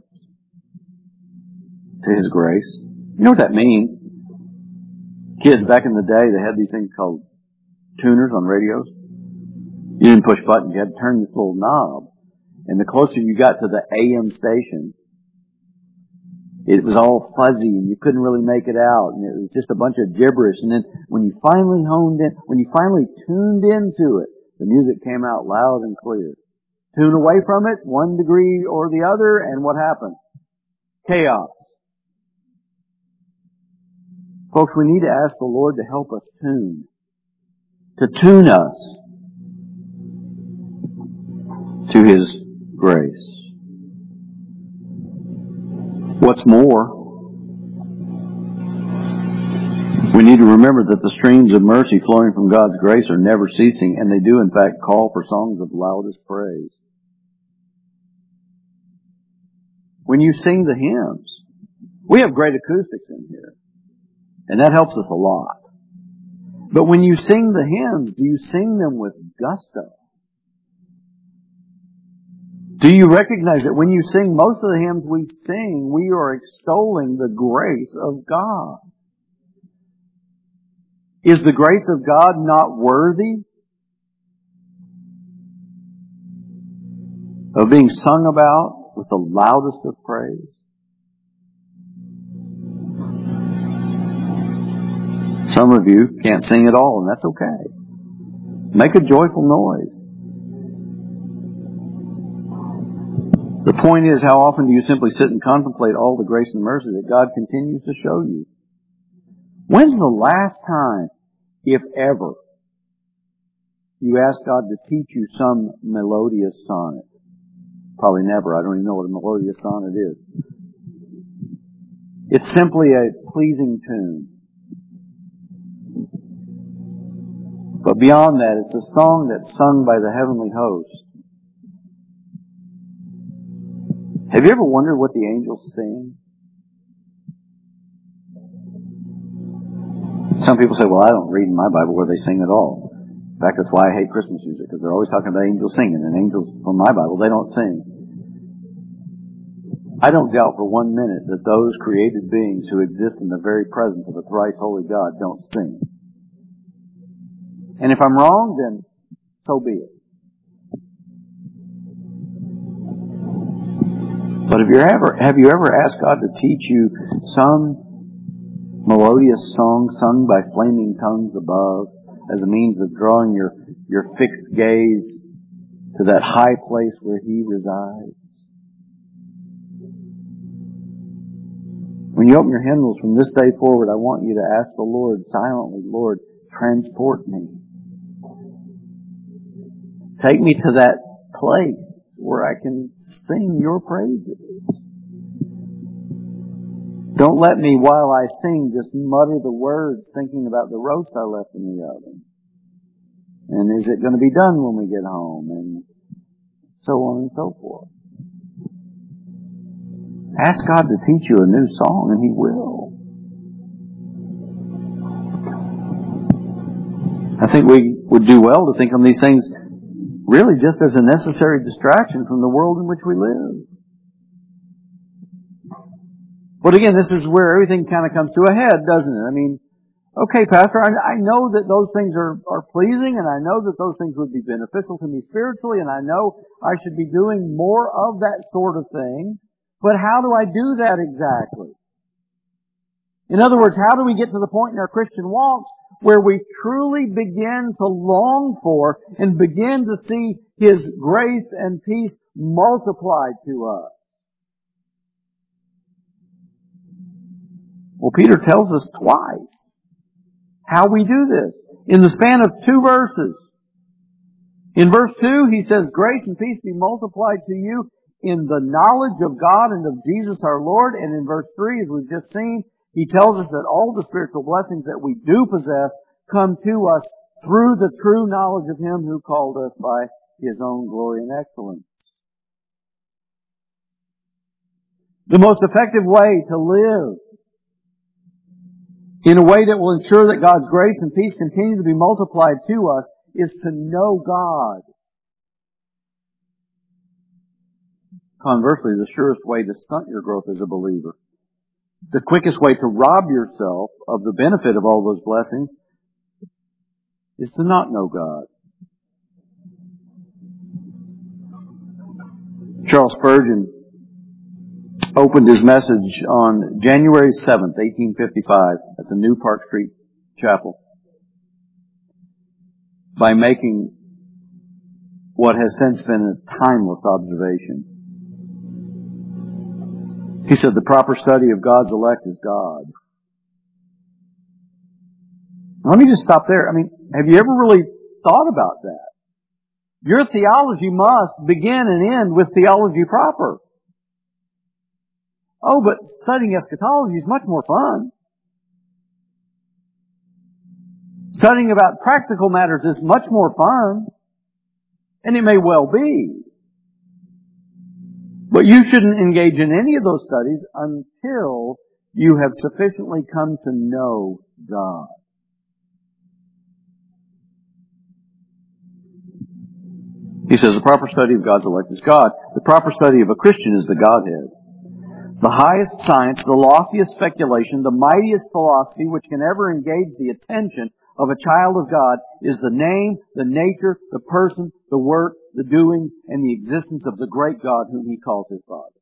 to His grace? You know what that means? Kids, back in the day, they had these things called tuners on radios. You didn't push buttons, you had to turn this little knob. And the closer you got to the A M station, it was all fuzzy and you couldn't really make it out. And it was just a bunch of gibberish. And then when you finally honed in, when you finally tuned into it, the music came out loud and clear. Tune away from it, one degree or the other, and what happened? Chaos. Folks, we need to ask the Lord to help us tune. To tune us to His grace. What's more, we need to remember that the streams of mercy flowing from God's grace are never ceasing, and they do in fact call for songs of loudest praise. When you sing the hymns, we have great acoustics in here, and that helps us a lot. But when you sing the hymns, do you sing them with gusto? Do you recognize that when you sing most of the hymns we sing, we are extolling the grace of God? Is the grace of God not worthy of being sung about with the loudest of praise? Some of you can't sing at all, and that's okay. Make a joyful noise. The point is, how often do you simply sit and contemplate all the grace and mercy that God continues to show you? When's the last time, if ever, you asked God to teach you some melodious sonnet? Probably never. I don't even know what a melodious sonnet is. It's simply a pleasing tune. But beyond that, it's a song that's sung by the heavenly host. Have you ever wondered what the angels sing? Some people say, well, I don't read in my Bible where they sing at all. In fact, that's why I hate Christmas music, because they're always talking about angels singing, and angels from my Bible, they don't sing. I don't doubt for one minute that those created beings who exist in the very presence of a thrice holy God don't sing. And if I'm wrong, then so be it. But have you ever, have you ever asked God to teach you some melodious song sung by flaming tongues above as a means of drawing your, your fixed gaze to that high place where He resides? When you open your hymnals from this day forward, I want you to ask the Lord silently, Lord, transport me. Take me to that place where I can sing your praises. Don't let me, while I sing, just mutter the words thinking about the roast I left in the oven. And is it going to be done when we get home? And so on and so forth. Ask God to teach you a new song, and He will. I think we would do well to think on these things really just as a necessary distraction from the world in which we live. But again, this is where everything kind of comes to a head, doesn't it? I mean, okay, Pastor, I, I know that those things are, are pleasing, and I know that those things would be beneficial to me spiritually, and I know I should be doing more of that sort of thing. But how do I do that exactly? In other words, how do we get to the point in our Christian walks where we truly begin to long for and begin to see His grace and peace multiplied to us? Well, Peter tells us twice how we do this. in the span of two verses. In verse two, he says, grace and peace be multiplied to you in the knowledge of God and of Jesus our Lord. And in verse three, as we've just seen, he tells us that all the spiritual blessings that we do possess come to us through the true knowledge of Him who called us by His own glory and excellence. The most effective way to live in a way that will ensure that God's grace and peace continue to be multiplied to us is to know God. Conversely, the surest way to stunt your growth as a believer, the quickest way to rob yourself of the benefit of all those blessings, is to not know God. Charles Spurgeon opened his message on January seventh, eighteen fifty-five, at the New Park Street Chapel by making what has since been a timeless observation. He said, the proper study of God's elect is God. Now, let me just stop there. I mean, have you ever really thought about that? Your theology must begin and end with theology proper. Oh, but studying eschatology is much more fun. Studying about practical matters is much more fun. And it may well be. But you shouldn't engage in any of those studies until you have sufficiently come to know God. He says the proper study of God's elect is God. The proper study of a Christian is the Godhead. The highest science, the loftiest speculation, the mightiest philosophy which can ever engage the attention of a child of God is the name, the nature, the person, the work, the doing, and the existence of the great God whom He calls His Father.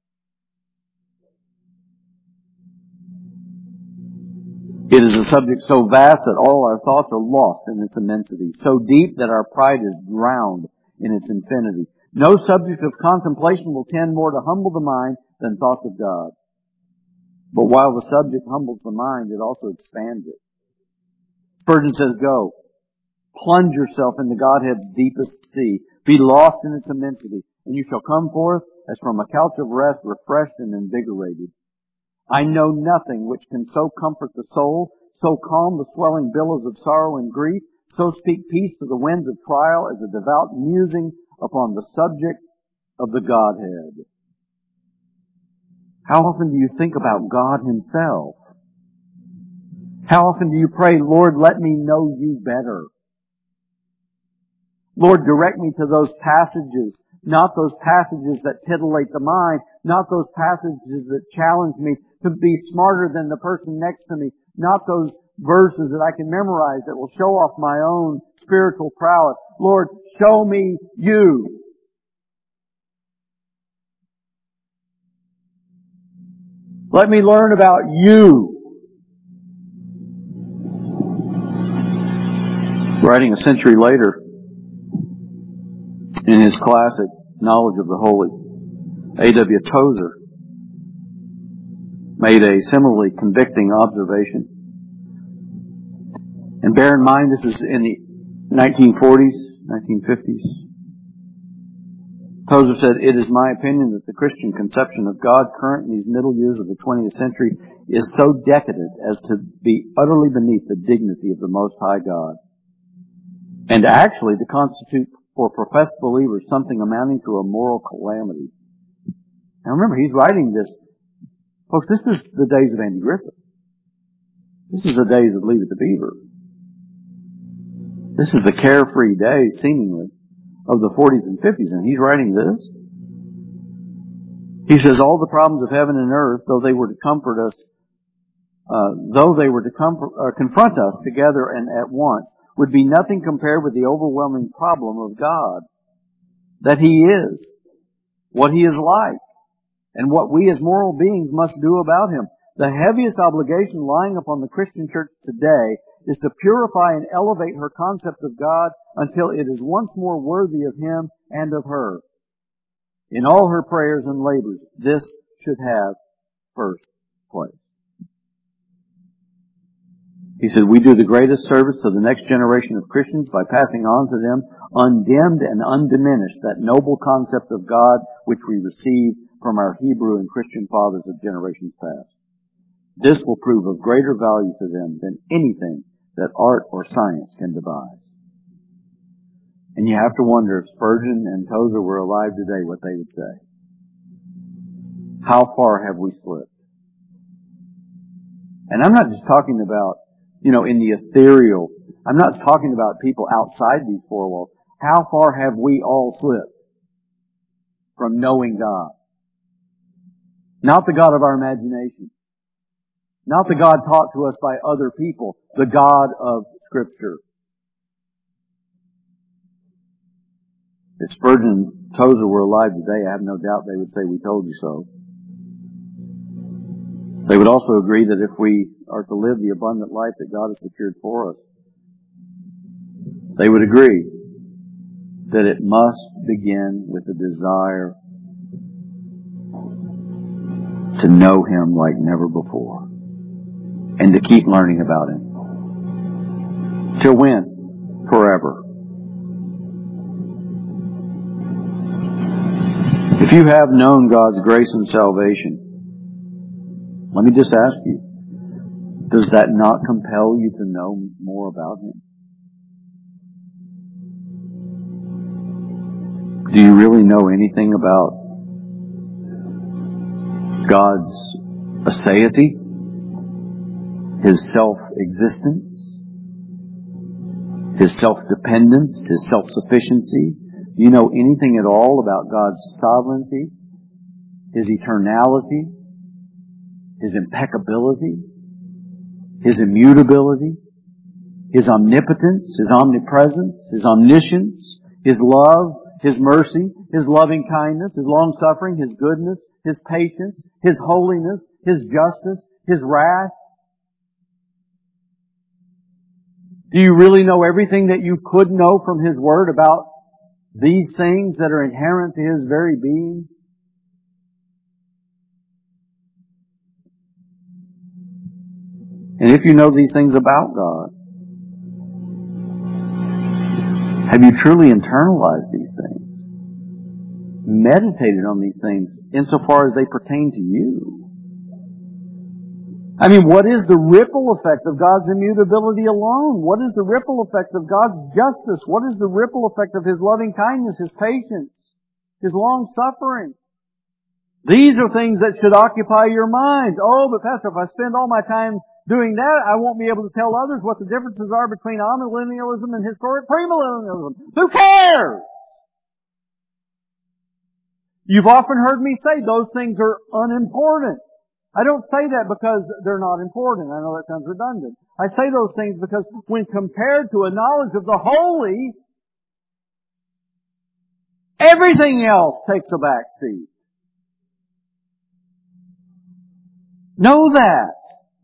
It is a subject so vast that all our thoughts are lost in its immensity, so deep that our pride is drowned in its infinity. No subject of contemplation will tend more to humble the mind than thoughts of God. But while the subject humbles the mind, it also expands it. Spurgeon says, go, plunge yourself into Godhead's deepest sea, be lost in its immensity, and you shall come forth as from a couch of rest, refreshed and invigorated. I know nothing which can so comfort the soul, so calm the swelling billows of sorrow and grief, so speak peace to the winds of trial as a devout musing upon the subject of the Godhead. How often do you think about God Himself? How often do you pray, Lord, let me know You better? Lord, direct me to those passages, not those passages that titillate the mind, not those passages that challenge me to be smarter than the person next to me, not those verses that I can memorize that will show off my own spiritual prowess. Lord, show me You. Let me learn about You. Writing a century later, in his classic Knowledge of the Holy, A W Tozer made a similarly convicting observation. And bear in mind, this is in the nineteen forties, nineteen fifties. Tozer said, it is my opinion that the Christian conception of God current in these middle years of the twentieth century is so decadent as to be utterly beneath the dignity of the Most High God, and actually to constitute for professed believers something amounting to a moral calamity. Now remember, he's writing this. Folks, this is the days of Andy Griffith. This is the days of Leave It to Beaver. This is the carefree days, seemingly, of the forties and fifties, and he's writing this. He says, all the problems of heaven and earth, though they were to comfort us, uh, though they were to comfort, uh, confront us together and at once, would be nothing compared with the overwhelming problem of God. That He is, what He is like, and what we as moral beings must do about Him. The heaviest obligation lying upon the Christian church today is to purify and elevate her concept of God until it is once more worthy of Him and of her. In all her prayers and labors, this should have first place. He said, we do the greatest service to the next generation of Christians by passing on to them, undimmed and undiminished, that noble concept of God which we received from our Hebrew and Christian fathers of generations past. This will prove of greater value to them than anything that art or science can devise. And you have to wonder if Spurgeon and Tozer were alive today, what they would say. How far have we slipped? And I'm not just talking about, you know, in the ethereal. I'm not talking about people outside these four walls. How far have we all slipped from knowing God? Not the God of our imagination. Not the God taught to us by other people. The God of Scripture. If Spurgeon and Tozer were alive today, I have no doubt they would say, we told you so. They would also agree that if we are to live the abundant life that God has secured for us, they would agree that it must begin with a desire to know Him like never before and to keep learning about Him. Till when? Forever. If you have known God's grace and salvation, let me just ask you, does that not compel you to know more about Him? Do you really know anything about God's aseity? His self-existence? His self-dependence? His self-sufficiency? Do you know anything at all about God's sovereignty? His eternality? His impeccability, His immutability, His omnipotence, His omnipresence, His omniscience, His love, His mercy, His loving kindness, His long-suffering, His goodness, His patience, His holiness, His justice, His wrath? Do you really know everything that you could know from His Word about these things that are inherent to His very being? And if you know these things about God, have you truly internalized these things? Meditated on these things insofar as they pertain to you? I mean, what is the ripple effect of God's immutability alone? What is the ripple effect of God's justice? What is the ripple effect of His loving kindness, His patience, His long suffering? These are things that should occupy your mind. Oh, but Pastor, if I spend all my time doing that, I won't be able to tell others what the differences are between amillennialism and historic premillennialism. Who cares? You've often heard me say those things are unimportant. I don't say that because they're not important. I know that sounds redundant. I say those things because when compared to a knowledge of the holy, everything else takes a back seat. Know that.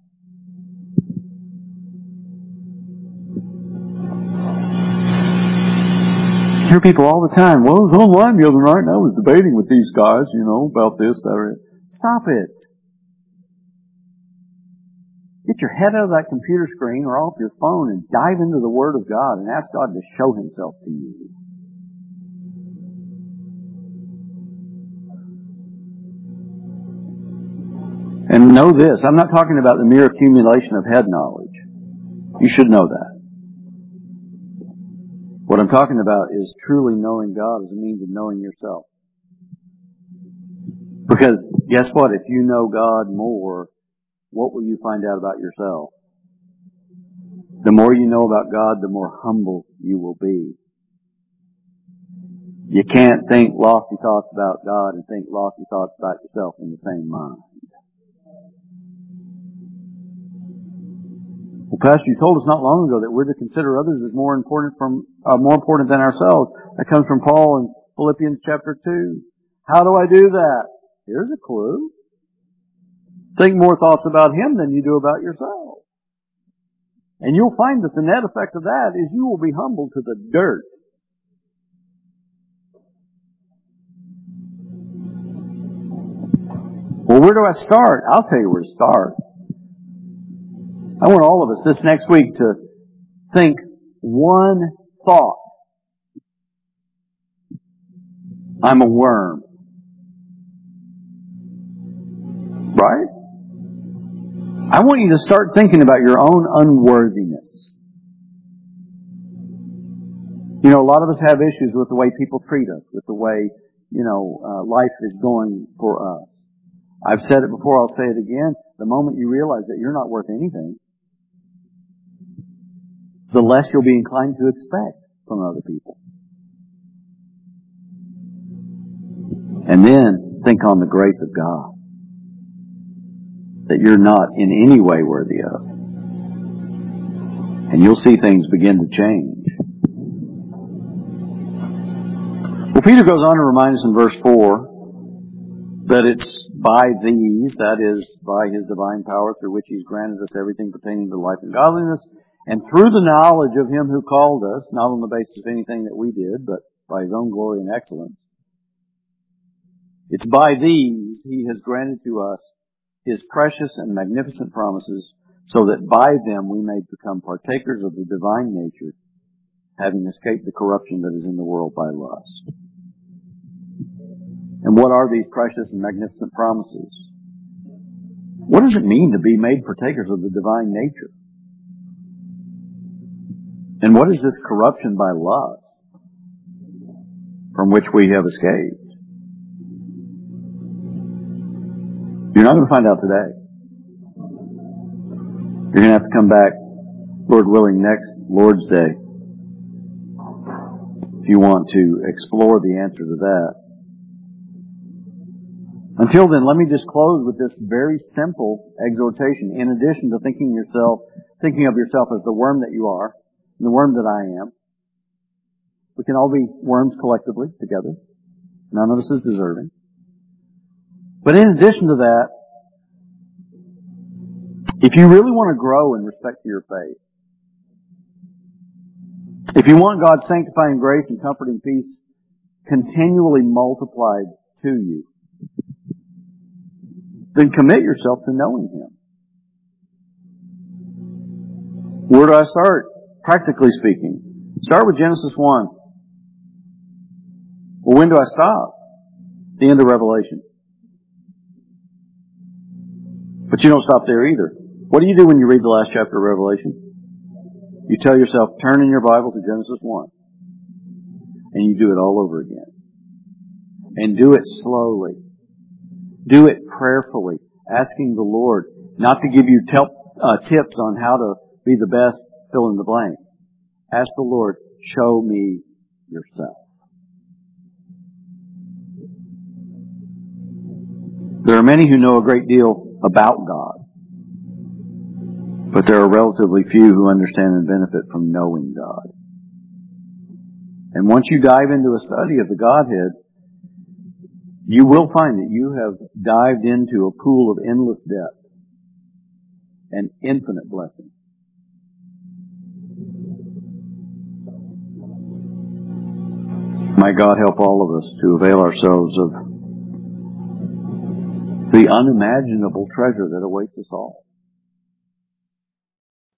I hear people all the time, well, I was online the other night and I was debating with these guys, you know, about this, that, or that. Stop it. Get your head out of that computer screen or off your phone and dive into the Word of God and ask God to show Himself to you. And know this, I'm not talking about the mere accumulation of head knowledge. You should know that. What I'm talking about is truly knowing God as a means of knowing yourself. Because guess what? If you know God more, what will you find out about yourself? The more you know about God, the more humble you will be. You can't think lofty thoughts about God and think lofty thoughts about yourself in the same mind. Well, Pastor, you told us not long ago that we're to consider others as more important from uh, more important than ourselves. That comes from Paul in Philippians chapter two. How do I do that? Here's a clue. Think more thoughts about Him than you do about yourself. And you'll find that the net effect of that is you will be humbled to the dirt. Well, where do I start? I'll tell you where to start. I want all of us this next week to think one thought. I'm a worm. Right? I want you to start thinking about your own unworthiness. You know, a lot of us have issues with the way people treat us, with the way, you know, uh, life is going for us. I've said it before, I'll say it again. The moment you realize that you're not worth anything, the less you'll be inclined to expect from other people. And then think on the grace of God that you're not in any way worthy of. And you'll see things begin to change. Well, Peter goes on to remind us in verse four that it's by these, that is, by His divine power through which He's granted us everything pertaining to life and godliness, and through the knowledge of Him who called us, not on the basis of anything that we did, but by His own glory and excellence. It's by these He has granted to us His precious and magnificent promises, so that by them we may become partakers of the divine nature, having escaped the corruption that is in the world by lust. And what are these precious and magnificent promises? What does it mean to be made partakers of the divine nature? And what is this corruption by lust from which we have escaped? You're not going to find out today. You're going to have to come back, Lord willing, next Lord's Day, if you want to explore the answer to that. Until then, let me just close with this very simple exhortation. In addition to thinking yourself, thinking of yourself as the worm that you are, and the worm that I am, we can all be worms collectively together. None of us is deserving. But in addition to that, if you really want to grow in respect to your faith, if you want God's sanctifying grace and comforting peace continually multiplied to you, then commit yourself to knowing Him. Where do I start? Practically speaking, start with Genesis one. Well, when do I stop? The end of Revelation. But you don't stop there either. What do you do when you read the last chapter of Revelation? You tell yourself, turn in your Bible to Genesis one. And you do it all over again. And do it slowly. Do it prayerfully, asking the Lord not to give you tel- uh, tips on how to be the best, fill in the blank. Ask the Lord, show me yourself. There are many who know a great deal about God, but there are relatively few who understand and benefit from knowing God. And once you dive into a study of the Godhead, you will find that you have dived into a pool of endless depth and infinite blessing. May God help all of us to avail ourselves of the unimaginable treasure that awaits us all.